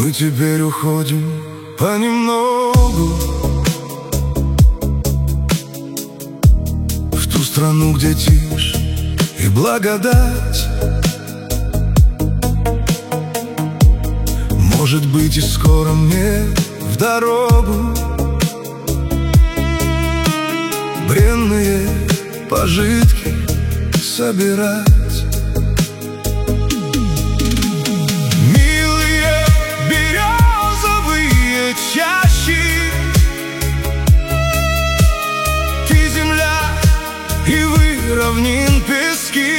Мы теперь уходим понемногу в ту страну, где тишь и благодать. Может быть, и скоро мне в дорогу бренные пожитки собирать. Милые березовые чащи, ты земля, и вы равнин пески.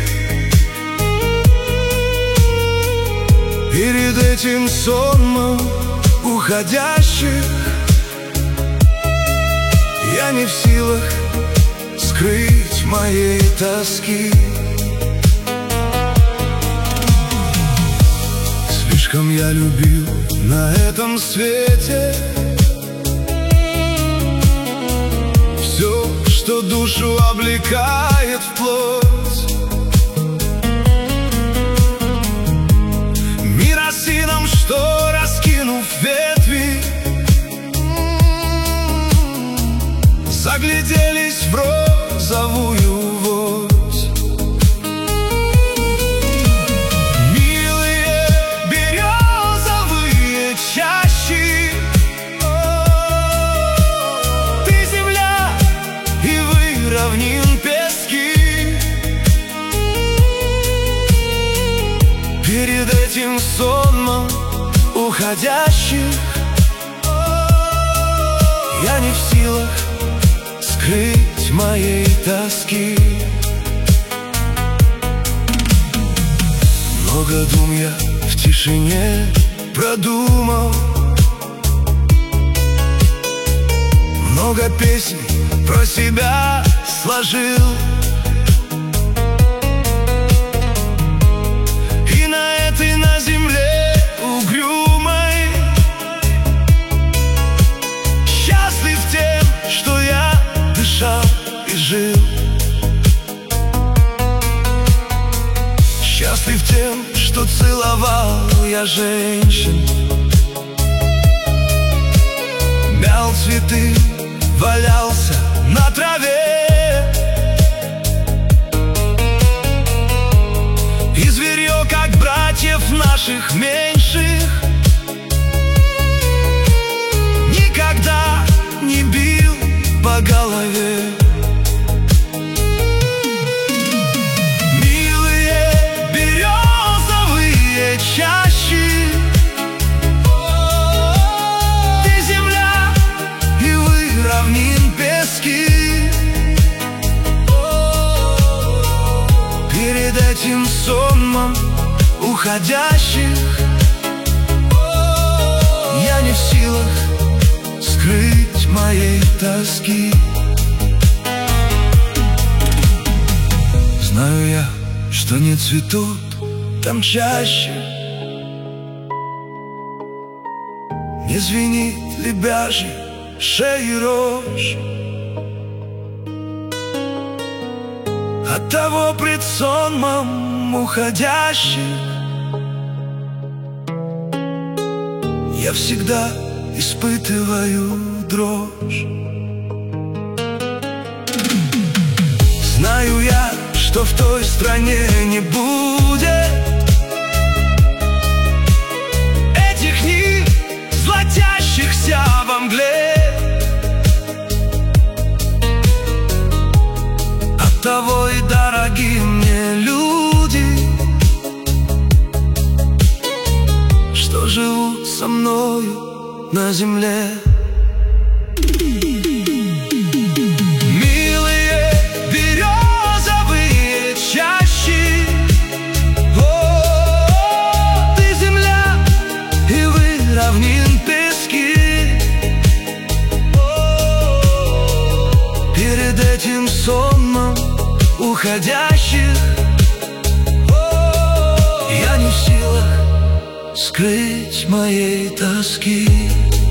Перед этим сонмом уходящих я не в силах скрыть моей тоски. Слишком я любил на этом свете все, что душу облекает в плоть. Мир осином, что, раскинув ветви, загляделись в розовую вось. Милые березовые чащи, ты земля, и вы равнин пески. Перед этим сонмом уходящих я не в силах скрыть моей тоски. Много дум я в тишине продумал, много песен про себя сложил. И на этой, на земле угрюмой счастлив тем, что я дышал и жил. Счастлив тем, что целовал я женщин, мял цветы, валялся на траве. И зверье, как братьев наших меньших, никогда не бил по голове. Милые березовые чащи, ты земля, и вы равнин пески. Перед этим сонмом уходящих я не в силах скрыть моей тоски. Знаю я, что не цветут там чаще, не звенит лебяжий шеи рожь. Оттого пред сонмом уходящих я всегда испытываю дрожь. Знаю я, что в той стране не будет этих книг, золотящихся во мгле. Оттого и дороги мне люди, что живут со мною на земле. Милые березовые чащи, ты земля, и вы равнин пески. Перед этим сонмом уходящих я не в силах скрыть моей тоски.